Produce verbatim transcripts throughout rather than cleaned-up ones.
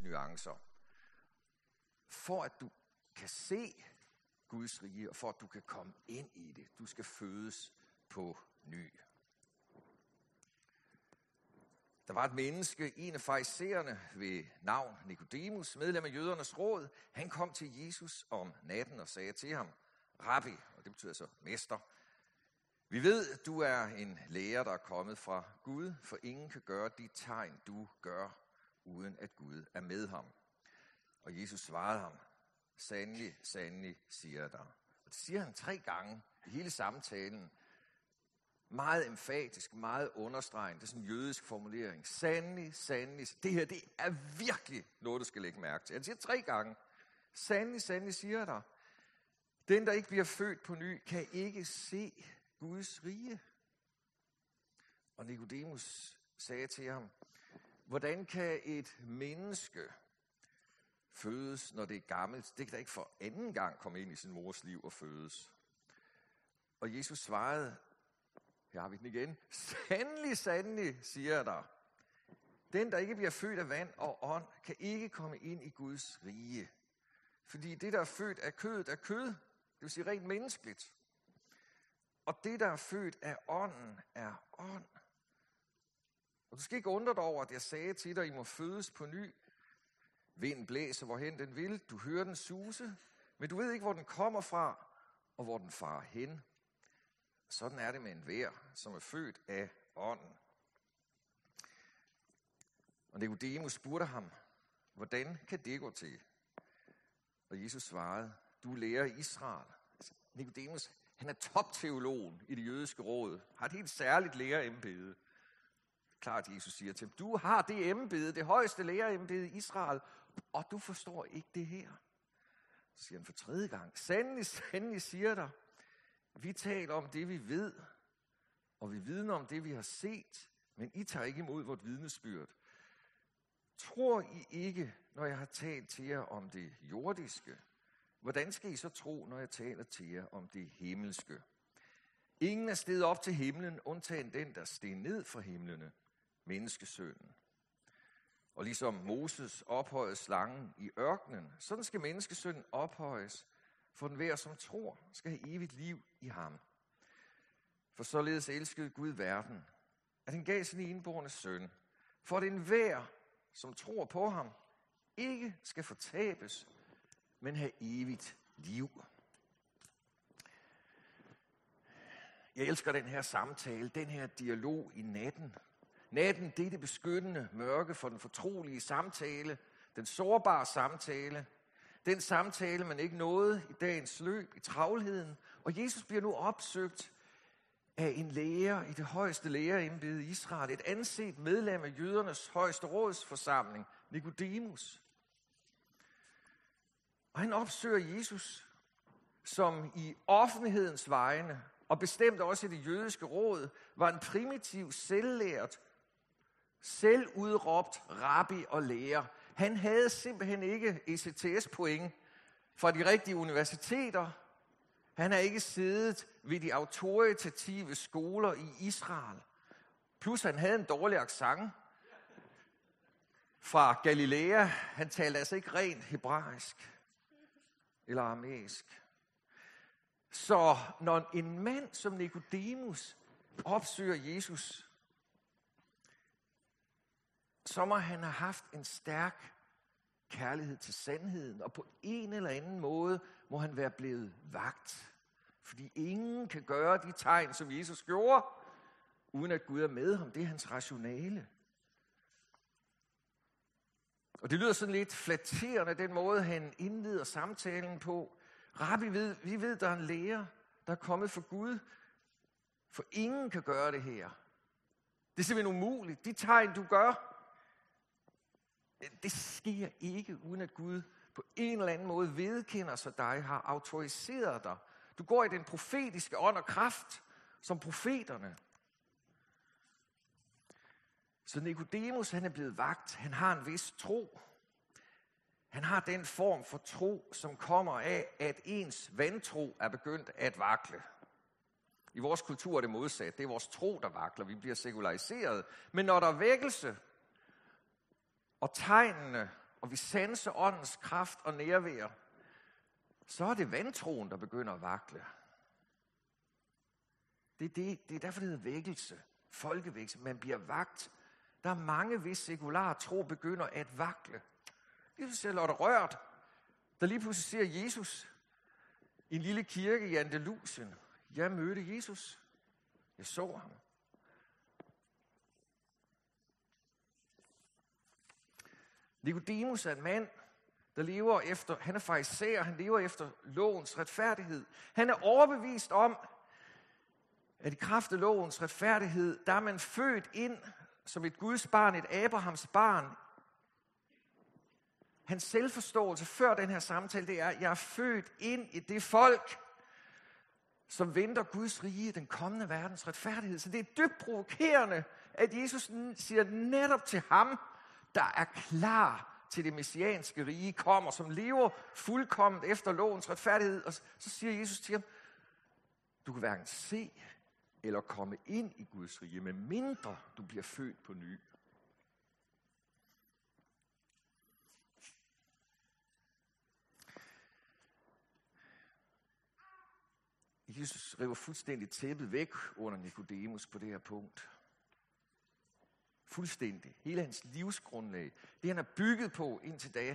nuancer. For at du kan se Guds rige, og for at du kan komme ind i det. Du skal fødes på ny. Der var et menneske, en af farisæerne ved navn Nikodemus, medlem af jødernes råd. Han kom til Jesus om natten og sagde til ham, Rabbi, og det betyder så mester, vi ved, at du er en lærer, der er kommet fra Gud, for ingen kan gøre de tegn, du gør, uden at Gud er med ham. Og Jesus svarede ham, sandelig, sandelig, siger jeg dig. Og det siger han tre gange i hele samtalen. Meget emfatisk, meget understregende. Det er sådan en jødisk formulering. Sandelig, sandelig. Det her, det er virkelig noget, du skal lægge mærke til. Han siger tre gange. Sandelig, sandelig, siger jeg dig. Den, der ikke bliver født på ny, kan ikke se Guds rige. Og Nikodemus sagde til ham, hvordan kan et menneske fødes, når det er gammelt? Det kan da ikke for anden gang komme ind i sin mors liv og fødes. Og Jesus svarede, her har vi den igen, sandelig, sandelig, siger jeg dig. Den, der ikke bliver født af vand og ånd, kan ikke komme ind i Guds rige. Fordi det, der er født af kødet, er kød. Det vil sige rent menneskeligt. Og det, der er født af ånden, er ånd. Og du skal ikke undre dig over, at jeg sagde til dig, I må fødes på ny. Vinden blæser, hvorhen den vil. Du hører den suse, men du ved ikke, hvor den kommer fra, og hvor den farer hen. Sådan er det med enhver, som er født af ånden. Og Nikodemus spurgte ham, hvordan kan det gå til? Og Jesus svarede, du er lærer i Israel. Altså, Nikodemus, han er topteologen i det jødiske råd, har et helt særligt lærerembede. Klart, Jesus siger til ham, du har det embede, det højeste lærerembede i Israel, og du forstår ikke det her. Så siger han for tredje gang, sandelig, sandelig siger dig, vi taler om det, vi ved, og vi vidner om det, vi har set, men I tager ikke imod vort vidnesbyrd. Tror I ikke, når jeg har talt til jer om det jordiske? Hvordan skal I så tro, når jeg taler til jer om det himmelske? Ingen er steget op til himlen, undtagen den, der steg ned fra himlene, menneskesønnen. Og ligesom Moses ophøjede slangen i ørkenen, sådan skal menneskesønnen ophøjes, for den hver, som tror, skal have evigt liv i ham. For således elskede Gud verden, at han gav sin enbårne søn, for at enhver, som tror på ham, ikke skal fortabes, men have evigt liv. Jeg elsker den her samtale, den her dialog i natten. Natten, det er det beskyttende mørke for den fortrolige samtale, den sårbare samtale, den samtale, man ikke nåede i dagens løb, i travlheden. Og Jesus bliver nu opsøgt af en lærer i det højeste lærerembede i Israel, et anset medlem af jødernes højeste rådsforsamling, Nikodemus. Og han opsøger Jesus, som i offentlighedens vegne, og bestemt også i det jødiske råd, var en primitiv, selvlært, selvudråbt rabbi og lærer. Han havde simpelthen ikke E C T S-point fra de rigtige universiteter. Han har ikke siddet ved de autoritative skoler i Israel. Plus han havde en dårlig accent fra Galilea. Han talte altså ikke rent hebraisk eller aramæisk. Så når en mand som Nikodemus opsøger Jesus, så må han have haft en stærk kærlighed til sandheden, og på en eller anden måde må han være blevet vagt. Fordi ingen kan gøre de tegn, som Jesus gjorde, uden at Gud er med ham. Det er hans rationale. Og det lyder sådan lidt flatterende, den måde, han indleder samtalen på. Rabbi, ved, vi ved, der er en lærer, der er kommet fra Gud, for ingen kan gøre det her. Det er simpelthen umuligt. De tegn, du gør, det sker ikke, uden at Gud på en eller anden måde vedkender sig dig, har autoriseret dig. Du går i den profetiske ånd og kraft, som profeterne. Så Nikodemus, han er blevet vagt. Han har en vis tro. Han har den form for tro, som kommer af, at ens vantro er begyndt at vakle. I vores kultur er det modsat. Det er vores tro, der vakler. Vi bliver sekulariseret. Men når der er vækkelse, og tegnene og vi sanser åndens kraft og nærvær, så er det vantroen, der begynder at vakle. Det er, det, det er derfor, det hedder vækkelse, folkevækkelse. Man bliver vagt. Der er mange, hvis sekular tro begynder at vakle. Jesus ser Lotte Rørt, der lige pludselig ser Jesus i en lille kirke i Andalusien. Jeg mødte Jesus. Jeg så ham. Nikodemus er en mand, der lever efter, han er farisæer, han lever efter lovens retfærdighed. Han er overbevist om, at i kraft af lovens retfærdighed, der er man født ind som et Guds barn, et Abrahams barn. Hans selvforståelse før den her samtale, det er, at jeg er født ind i det folk, som venter Guds rige, den kommende verdens retfærdighed. Så det er dybt provokerende, at Jesus siger netop til ham, der er klar til det messianske rige, kommer, som lever fuldkomment efter lovens retfærdighed. Og så siger Jesus til ham, du kan hverken se eller komme ind i Guds rige, med mindre du bliver født på ny. Jesus river fuldstændig tæppet væk under Nikodemus på det her punkt. Fuldstændig. Hele hans livsgrundlag. Det han er bygget på indtil da.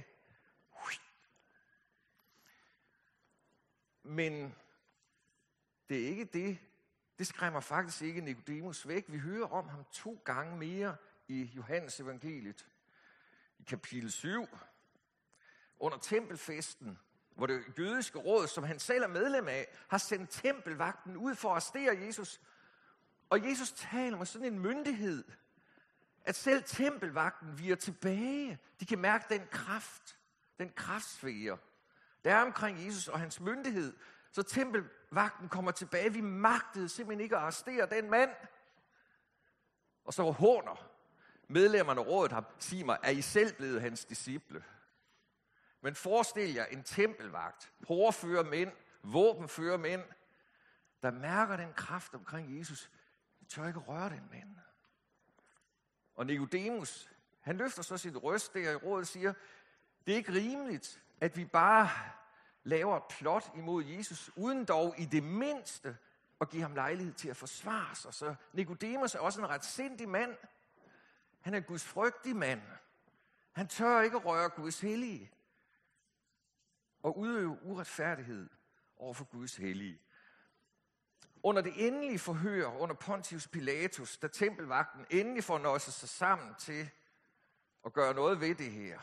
Men det er ikke det. Det skræmmer faktisk ikke Nikodemus væk. Vi hører om ham to gange mere i Johannes evangeliet. I kapitel syv. Under tempelfesten, hvor det jødiske råd, som han selv er medlem af, har sendt tempelvagten ud for at arrestere Jesus. Og Jesus taler med sådan en myndighed, at selv tempelvagten viger tilbage. De kan mærke den kraft, den kraftsfære, der er omkring Jesus og hans myndighed. Så tempelvagten kommer tilbage. Vi magtede simpelthen ikke at arrestere den mand. Og så håner medlemmerne af rådet ham, sig mig, er I selv blevet hans disciple? Men forestil jer en tempelvagt, hårdføre mænd, våbenføre mænd, der mærker den kraft omkring Jesus. De tør ikke røre den mand. Og Nikodemus, han løfter så sit røst der i rådet og siger, det er ikke rimeligt, at vi bare laver et plot imod Jesus, uden dog i det mindste at give ham lejlighed til at forsvare sig. Så Nikodemus er også en retsindig mand. Han er en gudsfrygtig mand. Han tør ikke røre Guds hellige og udøve uretfærdighed over for Guds hellige. Under det endelige forhør under Pontius Pilatus, da tempelvagten endelig får nøjset sig sammen til at gøre noget ved det her,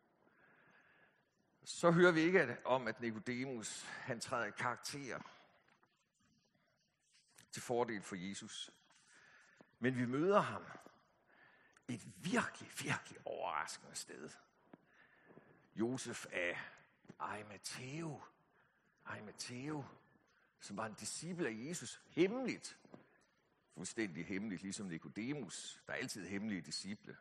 så hører vi ikke om, at Nikodemus han træder i karakter til fordel for Jesus. Men vi møder ham et virkelig, virkelig overraskende sted. Josef af Arimathæus, Arimathæus, som var en disciple af Jesus, hemmeligt, fuldstændig hemmeligt, ligesom Nikodemus, der er altid hemmelige disciple,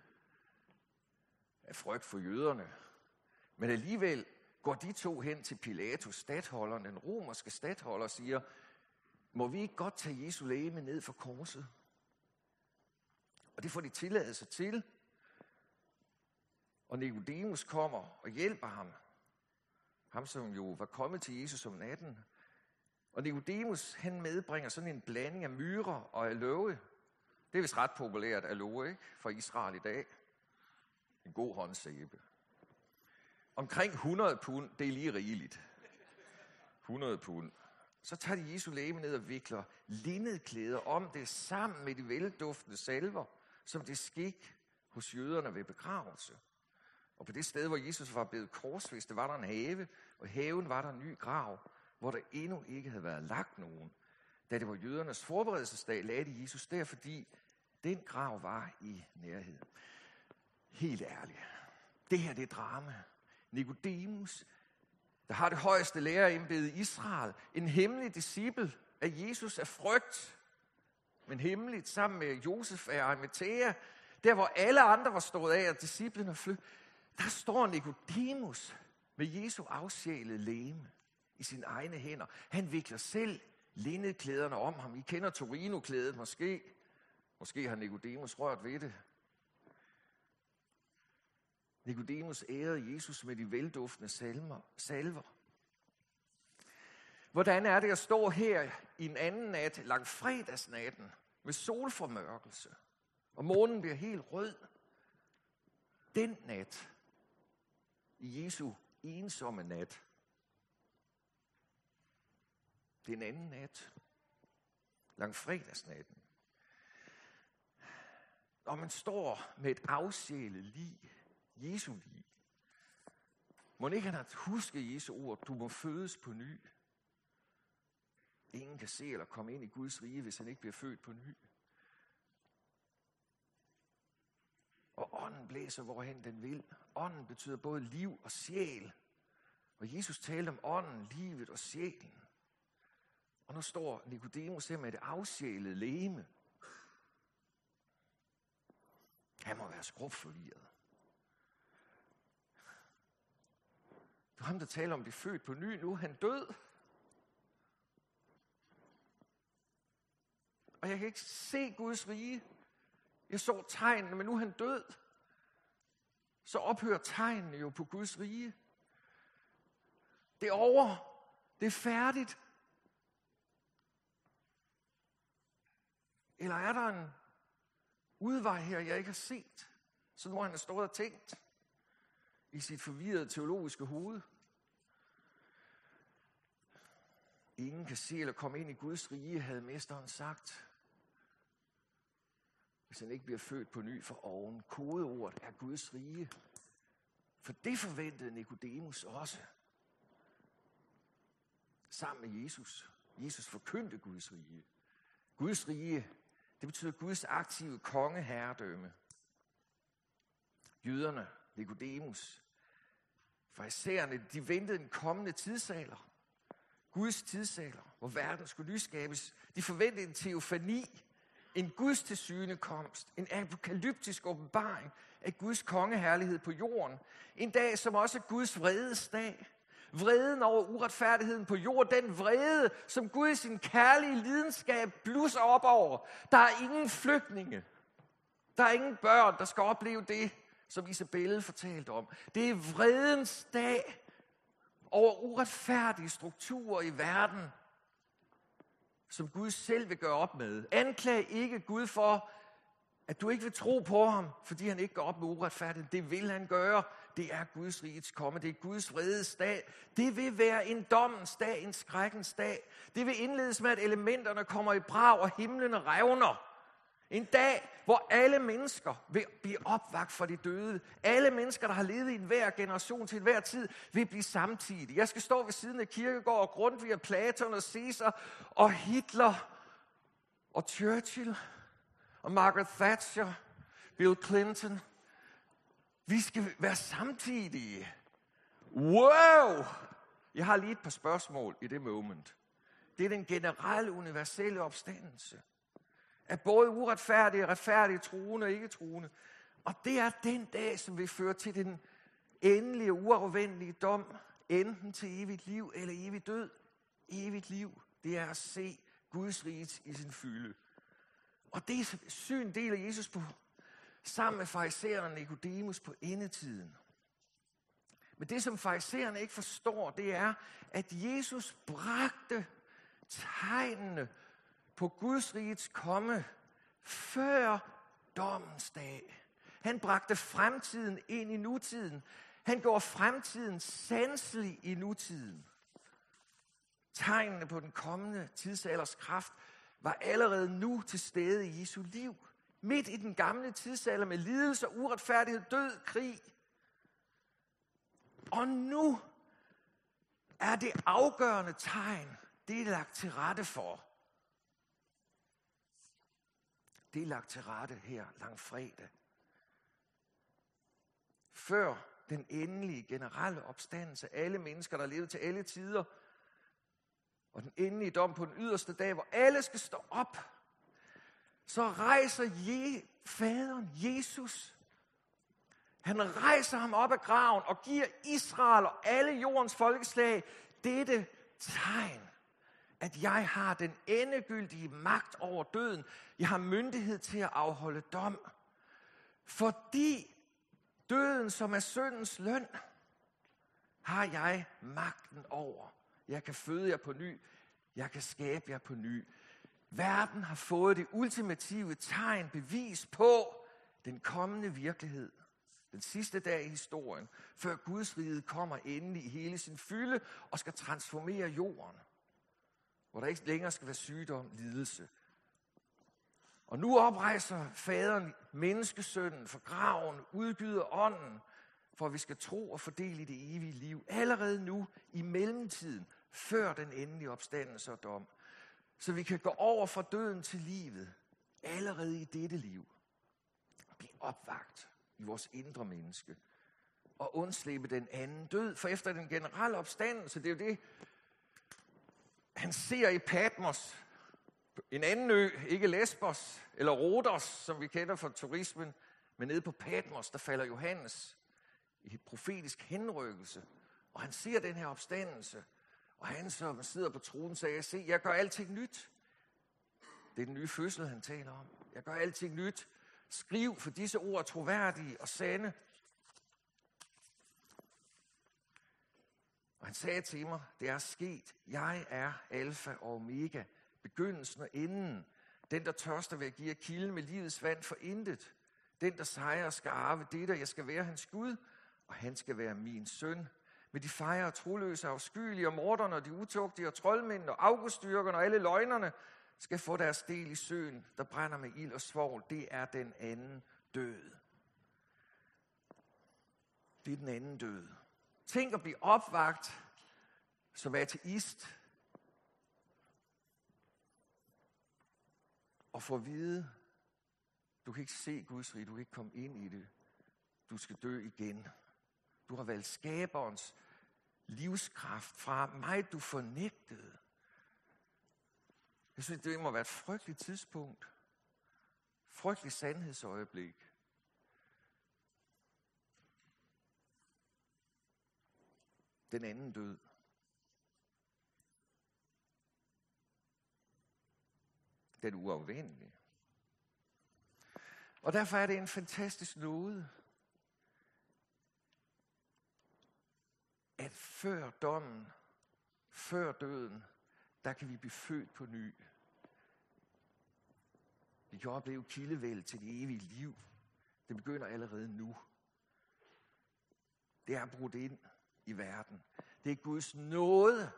af frygt for jøderne. Men alligevel går de to hen til Pilatus, statholderen, den romerske statholder, og siger, må vi ikke godt tage Jesu legeme ned fra korset? Og det får de tilladelse til. Og Nikodemus kommer og hjælper ham. Ham, som jo var kommet til Jesus om natten. Og Nikodemus, han medbringer sådan en blanding af myrer og aloe. Det er vist ret populært, aloe, ikke? For Israel i dag. En god håndsæbe. Omkring hundrede pund, det er lige rigeligt. hundrede pund. Så tager de Jesu legeme ned og vikler linnedklæder om det sammen med de velduftende salver, som det skik hos jøderne ved begravelse. Og på det sted, hvor Jesus var blevet korsfæstet, var der en have, og i haven var der en ny grav, hvor der endnu ikke havde været lagt nogen. Da det var jødernes forberedelsesdag, lagde de Jesus der, fordi den grav var i nærheden. Helt ærligt. Det her, det er drama. Nikodemus, der har det højeste lærerembede i Israel, en hemmelig disciple af Jesus af frygt, men hemmeligt sammen med Josef af Arimathæa, der hvor alle andre var stået af, og disciplene flød, der står Nikodemus med Jesu afsjælede legeme i sine egne hænder. Han vikler selv linnedklæderne om ham. I kender Torino-klædet måske. Måske har Nikodemus rørt ved det. Nikodemus ærede Jesus med de velduftende salmer, salver. Hvordan er det at stå her i en anden nat, langfredagsnatten, med solformørkelse, og månen bliver helt rød? Den nat, i Jesu ensomme nat, det er en anden nat, langfredagsnatten. Og man står med et afsjælet lig, Jesu lig. Må ikke han have husket Jesu ord, du må fødes på ny. Ingen kan se eller komme ind i Guds rige, hvis han ikke bliver født på ny. Og ånden blæser, hvorhen den vil. Ånden betyder både liv og sjæl. Og Jesus talte om ånden, livet og sjælen. Og nu står Nikodemus her med et afsjælet legeme. Han må være skrubforvirret. Det er ham, der taler om at blive født på ny. Nu er han død. Og jeg kan ikke se Guds rige. Jeg så tegnene, men nu er han død. Så ophører tegnene jo på Guds rige. Det er over. Det er færdigt. Eller er der en udvej her, jeg ikke har set? Sådan hvor han har stået og tænkt i sit forvirrede teologiske hoved. Ingen kan se eller komme ind i Guds rige, havde mesteren sagt. Hvis han ikke bliver født på ny for oven. Kodeordet er Guds rige. For det forventede Nikodemus også. Sammen med Jesus. Jesus forkyndte Guds rige. Guds rige, det betyder Guds aktive kongeherredømme. Jøderne, Nikodemus, farisæerne, de ventede en kommende tidsalder. Guds tidsalder, hvor verden skulle nyskabes. De forventede en teofani, en Guds tilsynekomst, en apokalyptisk åbenbaring af Guds kongeherlighed på jorden. En dag, som også er Guds vredes dag. Vreden over uretfærdigheden på jorden, den vrede, som Gud i sin kærlige lidenskab blusser op over. Der er ingen flygtninge. Der er ingen børn, der skal opleve det, som Isabelle fortalte om. Det er vredens dag over uretfærdige strukturer i verden, som Gud selv vil gøre op med. Anklag ikke Gud for, at du ikke vil tro på ham, fordi han ikke går op med uretfærdighed. Det vil han gøre. Det er Guds rigets komme. Det er Guds vredes dag. Det vil være en dommens dag, en skrækkens dag. Det vil indledes med, at elementerne kommer i brag, og himlen revner. En dag, hvor alle mennesker vil blive opvakt fra de døde. Alle mennesker, der har levet i enhver generation til enhver tid, vil blive samtidig. Jeg skal stå ved siden af Kierkegaard og Grundtvig og Platon og Caesar og Hitler og Churchill og Margaret Thatcher, Bill Clinton. Vi skal være samtidige. Wow! Jeg har lige et par spørgsmål i det moment. Det er den generelle universelle opstandelse af både uretfærdige, retfærdige, troende og ikke troende. Og det er den dag, som vil føre til den endelige, uafvendelige dom, enten til evigt liv eller evigt død. Evigt liv, det er at se Guds rige i sin fylde. Og det er syn del af Jesus på, sammen med farisæerne og Nikodemus på endetiden. Men det, som farisæerne ikke forstår, det er, at Jesus bragte tegnene på Guds rigets komme før dommens dag. Han bragte fremtiden ind i nutiden. Han gjorde fremtiden sanselig i nutiden. Tegnene på den kommende tidsalders kraft var allerede nu til stede i Jesu liv. Midt i den gamle tidsalder med lidelse, uretfærdighed, død, krig. Og nu er det afgørende tegn, det er lagt til rette for. Det er lagt til rette her langfredag. Før den endelige generelle opstandelse af alle mennesker, der levede til alle tider, og den endelige dom på den yderste dag, hvor alle skal stå op, så rejser Je, faderen Jesus. Han rejser ham op af graven og giver Israel og alle jordens folkeslag dette tegn, at jeg har den endegyldige magt over døden. Jeg har myndighed til at afholde dom. Fordi Døden, som er syndens løn, har jeg magten over. Jeg kan føde jer på ny. Jeg kan skabe jer på ny. Verden har fået det ultimative tegn, bevis på den kommende virkelighed. Den sidste dag i historien, før Guds rige kommer endelig i hele sin fylde og skal transformere jorden. Hvor der ikke længere skal være sygdom, lidelse. Og nu oprejser faderen menneskesønnen fra graven, udgyder ånden, for at vi skal tro og fordele i det evige liv. Allerede nu i mellemtiden, før den endelige opstandelse og dom. Så vi kan gå over fra døden til livet, allerede i dette liv. Bliv opvagt i vores indre menneske. Og undslippe den anden død. For efter den generelle opstandelse, det er jo det, han ser i Patmos. En anden ø, ikke Lesbos eller Rhodos, som vi kender fra turismen, men nede på Patmos, der falder Johannes i et profetisk henrykkelse. Og han ser den her opstandelse. Og han, som sidder på tronen, sagde, se, jeg gør alting nyt. Det er den nye fødsel, han taler om. Jeg gør alting nyt. Skriv, for disse ord er troværdige og sande. Og han sagde til mig, det er sket. Jeg er alfa og omega, begyndelsen og enden. Den, der tørster, vil jeg give kilden med livets vand for intet. Den, der sejrer, skal arve det, der jeg skal være hans Gud, og han skal være min søn. Men de fejrer troløse, afskyelige og morderne, og de utugtige og troldmændene og afgudstyrkerne og alle løgnerne skal få deres del i søen, der brænder med ild og svovl. Det er den anden død. Det er den anden død. Tænk at blive opvagt som ateist og få at vide, du kan ikke se Guds rige, du kan ikke komme ind i det. Du skal dø igen. Du har valgt skaberens livskraft fra mig, du fornægtede. Jeg synes, det må være et frygteligt tidspunkt. Frygteligt sandhedsøjeblik. Den anden død. Den uafvendelige. Og derfor er det en fantastisk nåde, at før dommen, før døden, der kan vi blive født på ny. Vi kan opleve kildevæld til det evige liv. Det begynder allerede nu. Det er brudt ind i verden. Det er Guds nåde,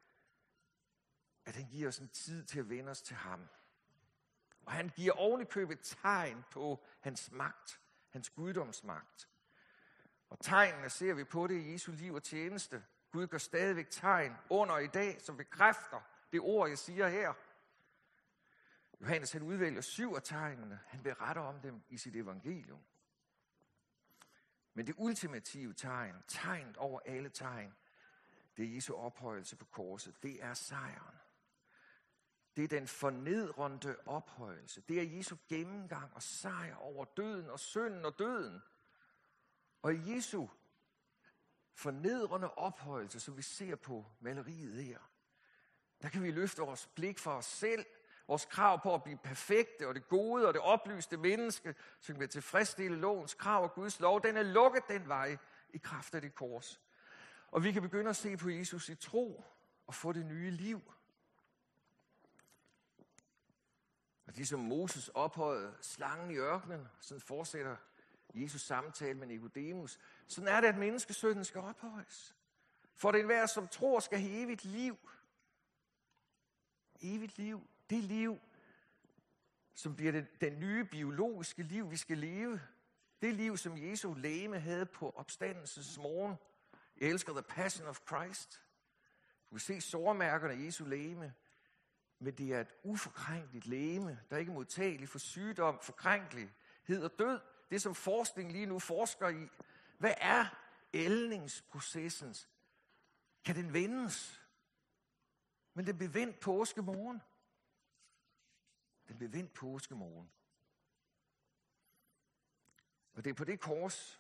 at han giver os en tid til at vende os til ham. Og han giver ovenikøbet tegn på hans magt, hans guddomsmagt. Og tegnene ser vi på det i Jesu liv og tjeneste. Gud gør stadigvæk tegn under i dag, som bekræfter det ord, jeg siger her. Johannes han udvælger syv af tegnene. Han beretter om dem i sit evangelium. Men det ultimative tegn, tegnet over alle tegn, det er Jesu ophøjelse på korset. Det er sejren. Det er den fornedrende ophøjelse. Det er Jesu gennemgang og sejr over døden og synden og døden. Og i Jesu fornedrende ophøjelse, som vi ser på maleriet her, der kan vi løfte vores blik fra os selv, vores krav på at blive perfekte og det gode og det oplyste menneske, som kan tilfredsstille lovens krav og Guds lov. Den er lukket den vej i kraft af det kors. Og vi kan begynde at se på Jesus i tro og få det nye liv. Og ligesom Moses ophøjede slangen i ørkenen, sådan fortsætter Jesus samtale med Nikodemus. Sådan er det, at menneskesønnen skal ophøjes. For det enhver, som tror, skal have evigt liv. Evigt liv. Det liv, som bliver den, den nye biologiske liv, vi skal leve. Det liv, som Jesu legeme havde på opstandelsens morgen. Jeg elsker The Passion of Christ. Du kan se sårmærkerne af Jesu legeme. Men det er et uforkrænkeligt legeme, der ikke er modtageligt for sygdom, forkrænkelighed og død. Det, som forskning lige nu forsker i. Hvad er ældningsprocessens? Kan den vendes? Men den blev vendt påskemorgen. Den blev vendt påskemorgen. Og det er på det kors,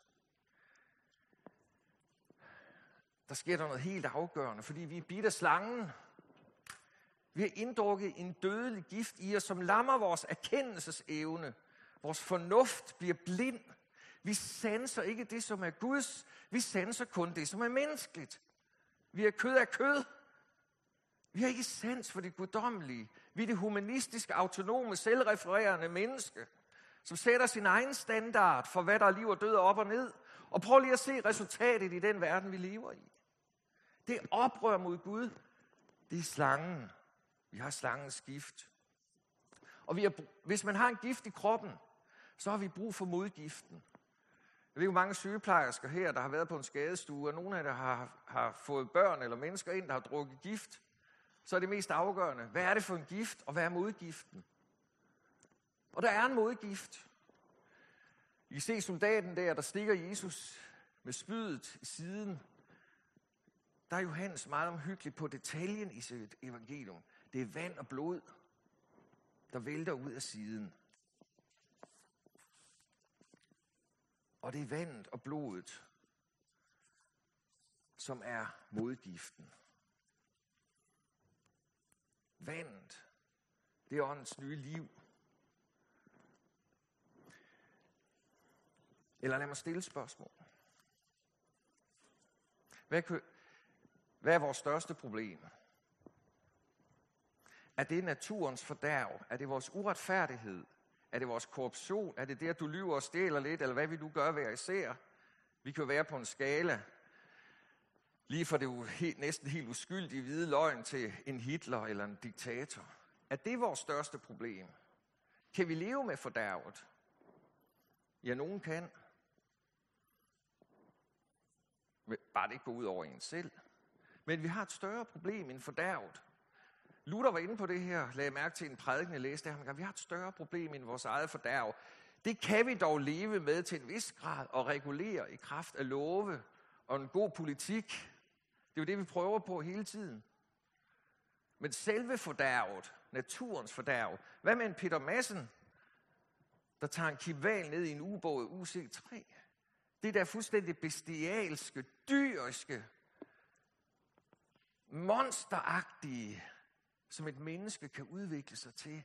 der sker der noget helt afgørende, fordi vi er bidt af slangen. Vi har inddrukket en dødelig gift i os, som lammer vores erkendelsesevne. Vores fornuft bliver blind. Vi sanser ikke det, som er Guds. Vi sanser kun det, som er menneskeligt. Vi er kød af kød. Vi har ikke sans for det guddommelige. Vi er det humanistiske, autonome, selvrefererende menneske, som sætter sin egen standard for, hvad der er liv og død op og ned. Og prøv lige at se resultatet i den verden, vi lever i. Det er oprør mod Gud. Det er slangen. Vi har slangens gift. Og vi har, hvis man har en gift i kroppen, så har vi brug for modgiften. Jeg ved jo mange sygeplejersker her, der har været på en skadestue, og nogle af jer har, har fået børn eller mennesker ind, der har drukket gift. Så er det mest afgørende. Hvad er det for en gift, og hvad er modgiften? Og der er en modgift. I kan se soldaten der, der stikker Jesus med spydet i siden. Der er Johannes meget omhyggelig på detaljen i sit evangelium. Det er vand og blod, der vælter ud af siden. Og det er vandet og blodet, som er modgiften. Vandet, det er åndens nye liv. Eller lad mig stille spørgsmål. Hvad, kan, hvad er vores største problem? Er det naturens fordærv? Er det vores uretfærdighed? Er det vores korruption? Er det det, at du lyver og stjæler lidt? Eller hvad vil du gøre hver især? Vi kan jo være på en skala. Lige fra det jo helt, næsten helt uskyldige hvide løgn til en Hitler eller en diktator. Er det vores største problem? Kan vi leve med fordærvet? Ja, nogen kan. Bare det ikke går ud over en selv. Men vi har et større problem end fordærvet. Luther var inde på det her, lagde mærke til en prædiken, jeg læste der. Vi har et større problem end vores eget fordærv. Det kan vi dog leve med til en vis grad og regulere i kraft af love og en god politik. Det er jo det, vi prøver på hele tiden. Men selve fordærvet, naturens fordærv, hvad med en Peter Madsen, der tager en kival ned i en ubåd U C tre? Det der fuldstændig bestialske, dyriske, monsteragtige, som et menneske kan udvikle sig til.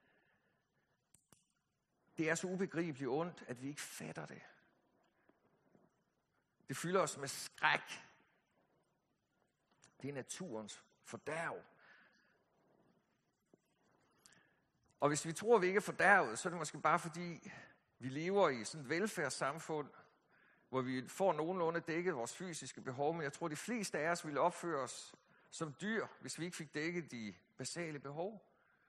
Det er så ubegribeligt ondt, at vi ikke fatter det. Det fylder os med skræk. Det er naturens fordærv. Og hvis vi tror, at vi ikke er fordærvet, så er det måske bare fordi, vi lever i sådan et velfærdssamfund, hvor vi får nogenlunde dækket vores fysiske behov, men jeg tror, de fleste af os ville opføre os som dyr, hvis vi ikke fik dækket de basale behov.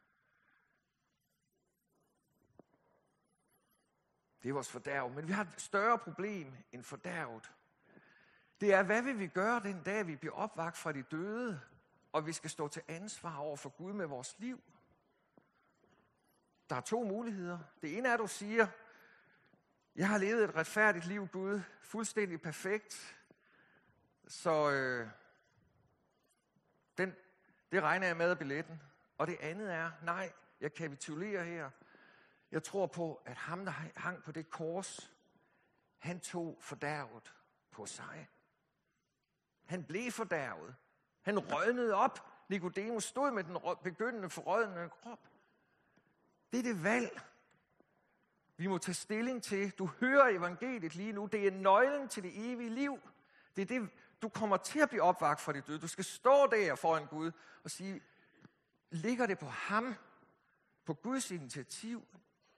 Det er vores fordærv. Men vi har et større problem end fordærvet. Det er, hvad vil vi gøre den dag, vi bliver opvakt fra de døde, og vi skal stå til ansvar over for Gud med vores liv? Der er to muligheder. Det ene er, at du siger, jeg har levet et retfærdigt liv, Gud, fuldstændig perfekt, så øh, den, det regner jeg med af billetten. Og det andet er, nej, jeg kapitulerer her. Jeg tror på, at ham, der hang på det kors, han tog fordærvet på sig. Han blev fordærvet. Han rødnede op. Nikodemus stod med den begyndende forrådnende krop. Det er det valg, vi må tage stilling til. Du hører evangeliet lige nu. Det er nøglen til det evige liv. Det er det, du kommer til at blive opvakt fra de døde. Du skal stå der foran Gud og sige, ligger det på ham, på Guds initiativ?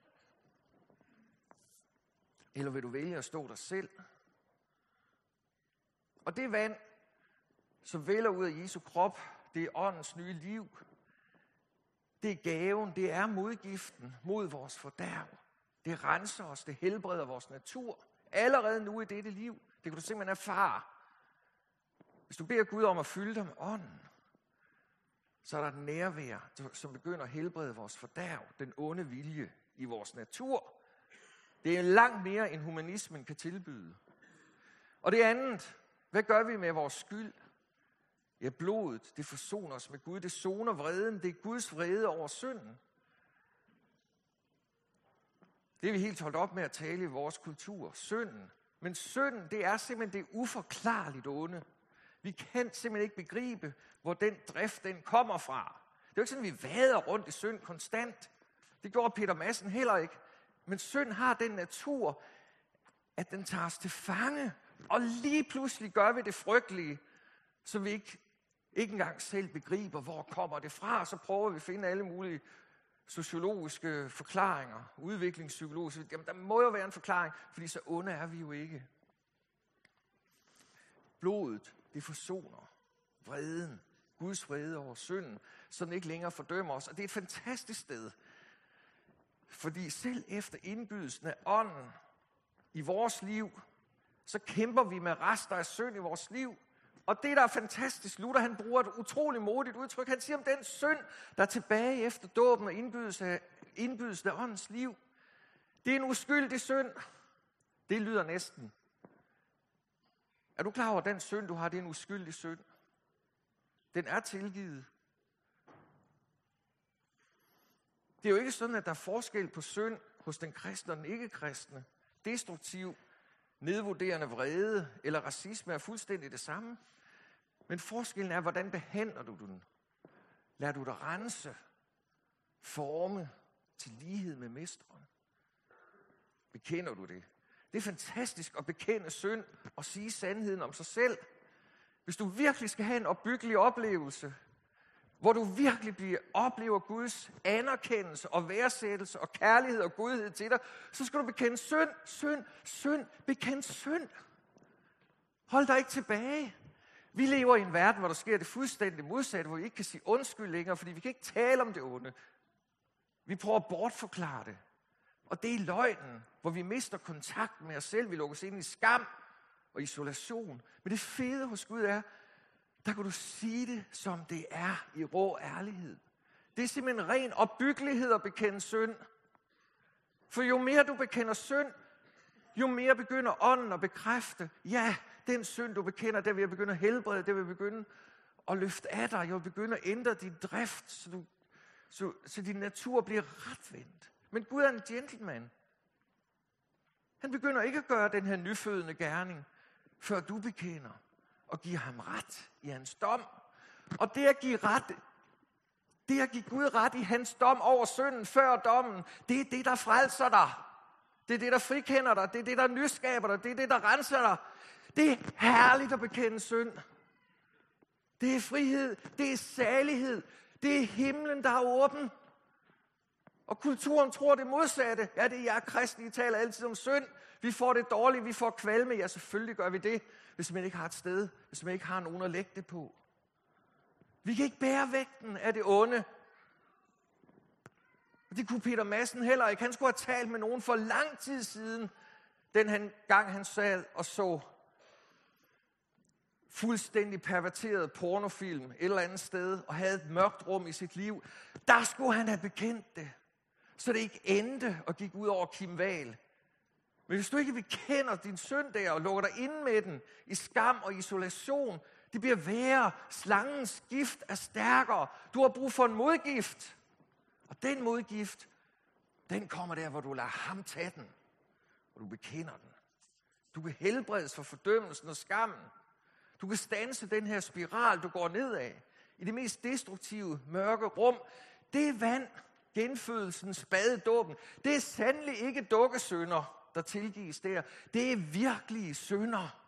Eller vil du vælge at stå der selv? Og det vand, som vælger ud af Jesu krop, det er åndens nye liv. Det er gaven, det er modgiften mod vores fordærv. Det renser os, det helbreder vores natur. Allerede nu i dette liv, det kan du simpelthen erfare. Hvis du beder Gud om at fylde dig med ånden, så er der et nærvær, som begynder at helbrede vores fordærv, den onde vilje i vores natur. Det er langt mere, end humanismen kan tilbyde. Og det andet, hvad gør vi med vores skyld? Ja, blodet, det forsoner os med Gud, det soner vreden, det er Guds vrede over synden. Det er vi helt holdt op med at tale i vores kultur, synden. Men synden, det er simpelthen det uforklarligt onde. Vi kan simpelthen ikke begribe, hvor den drift, den kommer fra. Det er jo ikke sådan, at vi vader rundt i synd konstant. Det gjorde Peter Madsen heller ikke. Men synd har den natur, at den tager os til fange, og lige pludselig gør vi det frygtelige, så vi ikke, ikke engang selv begriber, hvor kommer det fra, og så prøver vi at finde alle mulige sociologiske forklaringer, udviklingspsykologiske. Jamen, der må jo være en forklaring, fordi så onde er vi jo ikke. Blodet, det forsoner vreden, Guds vrede over synden, så den ikke længere fordømmer os. Og det er et fantastisk sted, fordi selv efter indbydelsen af ånden i vores liv, så kæmper vi med rester af synd i vores liv. Og det, der er fantastisk, Luther, han bruger et utroligt modigt udtryk. Han siger om den synd, der er tilbage efter dåben og indbydelsen af, indbydelsen af åndens liv. Det er en uskyldig synd. Det lyder næsten. Er du klar over, at den synd, du har, det er en uskyldig synd? Den er tilgivet. Det er jo ikke sådan, at der er forskel på synd hos den kristne og den ikke-kristne. Destruktiv, nedvurderende vrede eller racisme er fuldstændig det samme. Men forskellen er, hvordan behandler du den? Lader du dig rense, forme til lighed med mesteren? Bekender du det? Det er fantastisk at bekende synd og sige sandheden om sig selv. Hvis du virkelig skal have en opbyggelig oplevelse, hvor du virkelig bliver, oplever Guds anerkendelse og værdsættelse og kærlighed og godhed til dig, så skal du bekende synd, synd, synd, bekende synd. Hold dig ikke tilbage. Vi lever i en verden, hvor der sker det fuldstændig modsatte, hvor vi ikke kan sige undskyld længere, fordi vi kan ikke tale om det onde. Vi prøver at bortforklare det. Og det er løgnen, hvor vi mister kontakt med os selv. Vi lukkes ind i skam og isolation. Men det fede hos Gud er, der kan du sige det, som det er i rå ærlighed. Det er simpelthen ren opbyggelighed at bekende synd. For jo mere du bekender synd, jo mere begynder ånden at bekræfte, ja, den synd du bekender, der vil jeg begynde at helbrede, der vil jeg begynde at løfte af dig, jeg vil begynde at ændre din drift, så, du, så, så din natur bliver retvendt. Men Gud er en gentleman. Han begynder ikke at gøre den her nyfødende gerning, før du bekender og giver ham ret i hans dom. Og det at give ret, det at give Gud ret i hans dom over synden før dommen, det er det, der frelser dig. Det er det, der frikender dig. Det er det, der nyskaber dig. Det er det, der renser dig. Det er herligt at bekende synd. Det er frihed. Det er salighed. Det er himlen, der er åben. Og kulturen tror det modsatte. Ja, det er jer kristne, I taler altid om synd. Vi får det dårligt, vi får kvalme. Ja, selvfølgelig gør vi det, hvis man ikke har et sted. Hvis man ikke har nogen at lægge det på. Vi kan ikke bære vægten af det onde. Og det kunne Peter Madsen heller ikke. Han skulle have talt med nogen for lang tid siden, den han, gang han sad og så fuldstændig perverteret pornofilm et eller andet sted, og havde et mørkt rum i sit liv. Der skulle han have bekendt det, så det ikke endte og gik ud over Kim Wahl. Men hvis du ikke bekender din synd der og lukker dig inde med den i skam og isolation, det bliver værre. Slangens gift er stærkere. Du har brug for en modgift. Og den modgift, den kommer der, hvor du lader ham tage den. Og du bekender den. Du kan helbredes for fordømmelsen og skammen. Du kan standse den her spiral, du går ned af. I det mest destruktive, mørke rum. Det er vand, genfødelsen, spadedåben. Det er sandelig ikke dukkesynder, der tilgives der. Det er virkelige synder.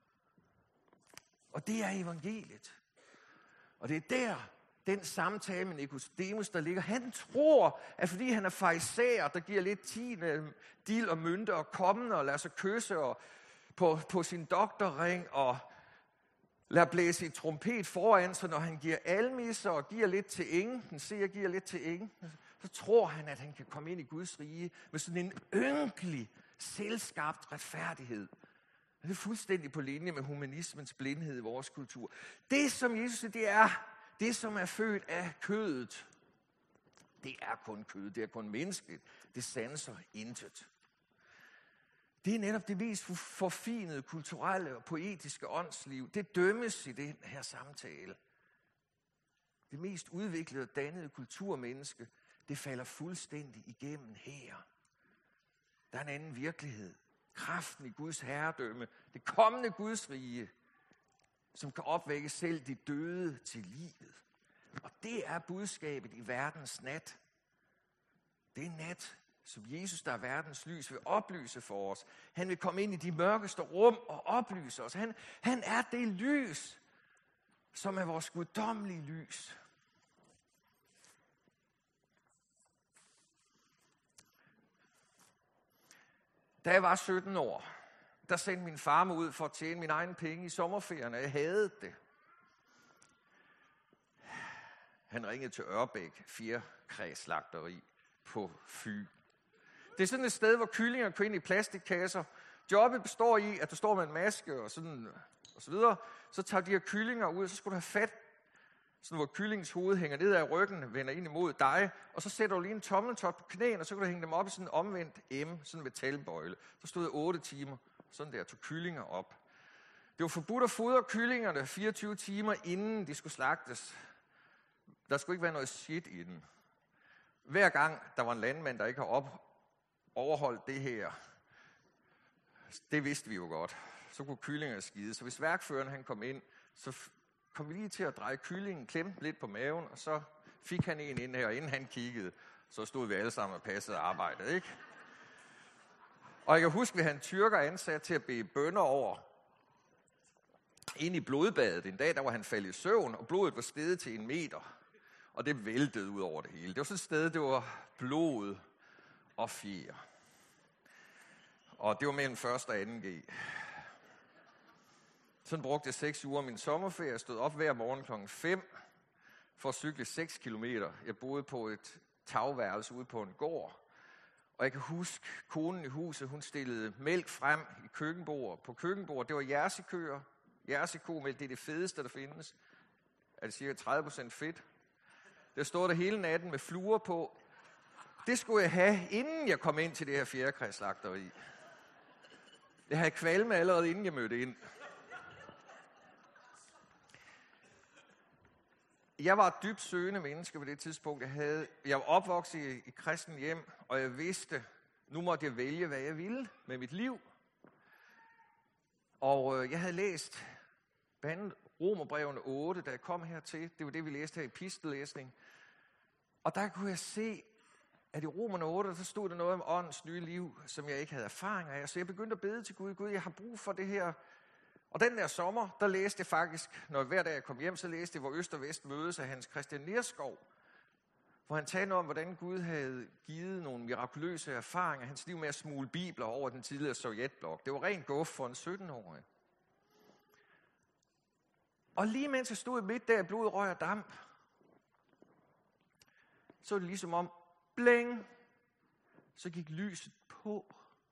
Og det er evangeliet. Og det er der, den samtale med Nikodemus, der ligger. Han tror, at fordi han er farisæer, der giver lidt tiende, dild og mønte og kommende og lader sig kysse og på, på sin doktorring og lader blæse i trompet foran sig, når han giver almisser og giver lidt til ingen. Den ser giver lidt til ingen. Så tror han, at han kan komme ind i Guds rige med sådan en ynkelig, selvskabt retfærdighed. Det er fuldstændig på linje med humanismens blindhed i vores kultur. Det, som Jesus det er, det, som er født af kødet, det er kun kød, det er kun menneskeligt. Det sanser intet. Det er netop det mest forfinede kulturelle og poetiske åndsliv. Det dømmes i den her samtale. Det mest udviklede og dannede kulturmenneske, det falder fuldstændig igennem her. Der er en anden virkelighed. Kraften i Guds herredømme, det kommende Guds rige, som kan opvække selv de døde til livet. Og det er budskabet i verdens nat. Det er nat, som Jesus, der er verdens lys, vil oplyse for os. Han vil komme ind i de mørkeste rum og oplyse os. Han, han er det lys, som er vores guddommelige lys. Da jeg var sytten år, der sendte min far mig ud for at tjene mine egne penge i sommerferien, og jeg hadede det. Han ringede til Ørbæk Fjerkræslagteri på Fyn. Det er sådan et sted, hvor kyllinger kører ind i plastikkasser. Jobbet består i, at du står med en maske og, sådan, og så videre. Så tager de her kyllinger ud, og så skal du have fat, sådan hvor kyllingens hoved hænger ned ad ryggen, vender ind imod dig, og så sætter du lige en tommeltot på knæene, og så kan du hænge dem op i sådan en omvendt M, sådan en metalbøjle. Så stod jeg otte timer, sådan der, tog kyllinger op. Det var forbudt at fodre kyllingerne fireogtyve timer, inden de skulle slagtes. Der skulle ikke være noget shit i den. Hver gang der var en landmand, der ikke har op, overholdt det her, det vidste vi jo godt, så kunne kyllingerne skide. Så hvis værkføreren han kom ind, så kom vi lige til at dreje kyllingen, klemme lidt på maven, og så fik han en ind her, og inden han kiggede, så stod vi alle sammen og passede arbejdet, ikke? Og jeg kan huske, at vi havde en tyrker ansat til at bede bønner over, ind i blodbadet en dag, der var han faldet i søvn, og blodet var steget til en meter. Og det væltede ud over det hele. Det var sådan et sted, det var blod og fjer. Og det var mellem første og anden G. Sådan brugte jeg seks uger af min sommerferie. Jeg stod op hver morgen klokken fem for at cykle seks kilometer. Jeg boede på et tagværelse ude på en gård. Og jeg kan huske, konen i huset, hun stillede mælk frem i køkkenbordet. På køkkenbordet, det var jersikøer. Jersikomælk, det er det fedeste, der findes. Er det cirka tredive procent fedt? Der stod der hele natten med fluer på. Det skulle jeg have, inden jeg kom ind til det her fjerkræslagteri. Jeg havde kvalme allerede, inden jeg mødte ind. Jeg var et dybt søgende menneske på det tidspunkt. Jeg, havde, jeg var opvokset i, i kristen hjem, og jeg vidste, nu måtte jeg vælge, hvad jeg ville med mit liv. Og øh, jeg havde læst blandt andet Romerbrevene otte, da jeg kom hertil. Det var det, vi læste her i epistellæsning. Og der kunne jeg se, at i Romerne otte, der stod der noget om åndens nye liv, som jeg ikke havde erfaring af. Så jeg begyndte at bede til Gud. Gud, jeg har brug for det her. Og den der sommer, der læste jeg faktisk, når hver dag jeg kom hjem, så læste jeg, hvor Øst og Vest mødes af Hans Christian Nerskov, hvor han talte om, hvordan Gud havde givet nogle mirakuløse erfaringer af hans liv med at smule bibler over den tidligere sovjetblok. Det var rent guf for en sytten-årig. Og lige mens jeg stod midt der i blod, røg og damp, så var det ligesom om, bling, så gik lyset på.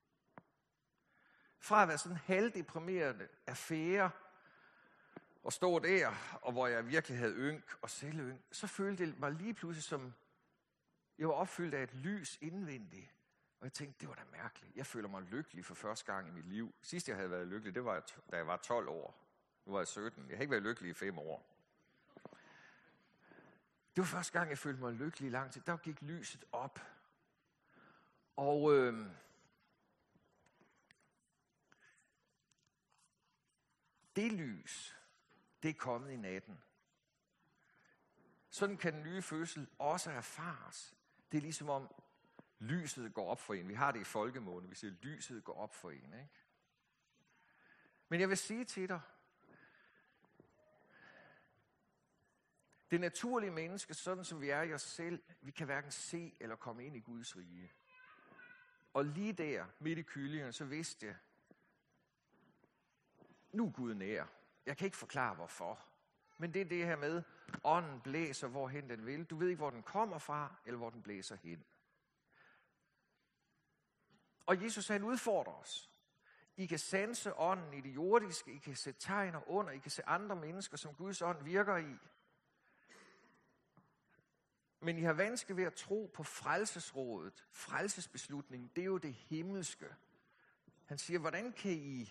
Fra at være sådan en halvdeprimerende affære, og stå der, og hvor jeg virkelig havde ynk og selvynk, så følte det mig lige pludselig som, jeg var opfyldt af et lys indvendigt. Og jeg tænkte, det var da mærkeligt. Jeg føler mig lykkelig for første gang i mit liv. Sidst jeg havde været lykkelig, det var, da jeg var tolv år. Nu var jeg sytten. Jeg har ikke været lykkelig i fem år. Det var første gang, jeg følte mig lykkelig i lang tid. Der gik lyset op. Og øh, det lys, det er kommet i natten. Sådan kan den nye fødsel også erfares. Det er ligesom om lyset går op for en. Vi har det i folkemåne. Vi siger, lyset går op for en. Ikke? Men jeg vil sige til dig, det naturlige menneske, sådan som vi er i os selv, vi kan hverken se eller komme ind i Guds rige. Og lige der, midt i kyllingen, så vidste jeg, nu er Gud nær. Jeg kan ikke forklare hvorfor. Men det er det her med, ånden blæser, hvorhen den vil. Du ved ikke, hvor den kommer fra, eller hvor den blæser hen. Og Jesus, han udfordrer os. I kan sanse ånden i det jordiske, I kan se tegner under, I kan se andre mennesker, som Guds ånd virker i. Men I har vanskeligt ved at tro på frelsesrådet, frelsesbeslutningen, det er jo det himmelske. Han siger, hvordan kan I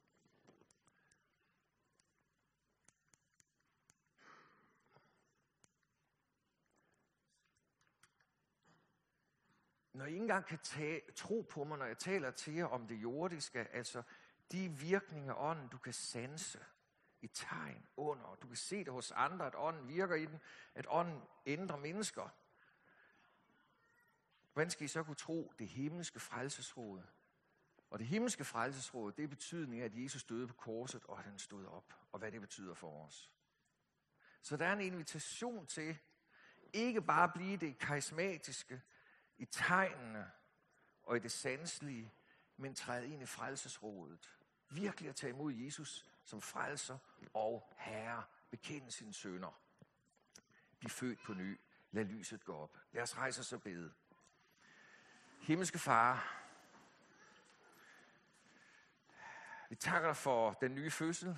når I ikke engang kan tage, tro på mig, når jeg taler til jer om det jordiske, altså de virkninger af ånden, du kan sanse i tegn under, du kan se det hos andre, at ånden virker i den, at ånden ændrer mennesker. hvordan skal I så kunne tro det himmelske frelsesråd? Og det himmelske frelsesråd, det er betydningen af, at Jesus døde på korset, og at han stod op, og hvad det betyder for os. Så der er en invitation til, ikke bare at blive det karismatiske, i tegnene og i det sanselige, men træde ind i frelsesrådet. Virkelig at tage imod Jesus som frelser og herre. Bekende sine synder. Bliv født på ny. Lad lyset gå op. Lad os rejse os og bede. Himmelske Far, vi takker dig for den nye fødsel,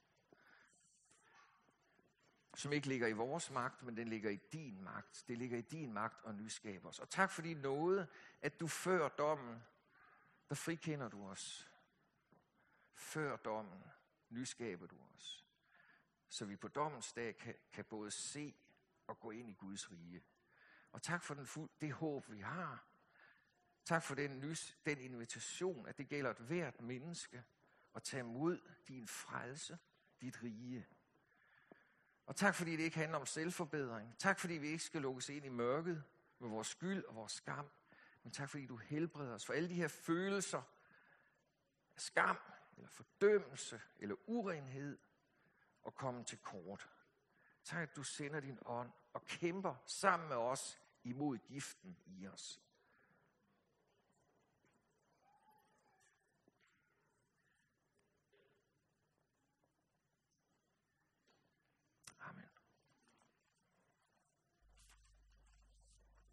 som ikke ligger i vores magt, men den ligger i din magt. Det ligger i din magt og nyskaber os. Og tak for din nåde, at du før dommen, der frikender du os. Før dommen nyskaber du os. Så vi på dommens dag kan, kan både se og gå ind i Guds rige. Og tak for den fuld, det håb, vi har. Tak for den, nys, den invitation, at det gælder et hvert menneske at tage imod din frelse, dit rige. Og tak fordi det ikke handler om selvforbedring. Tak fordi vi ikke skal lukkes ind i mørket med vores skyld og vores skam. Men tak fordi du helbreder os for alle de her følelser af skam, eller fordømmelse, eller urenhed, og komme til kort. Tak at du sender din ånd og kæmper sammen med os imod giften i os.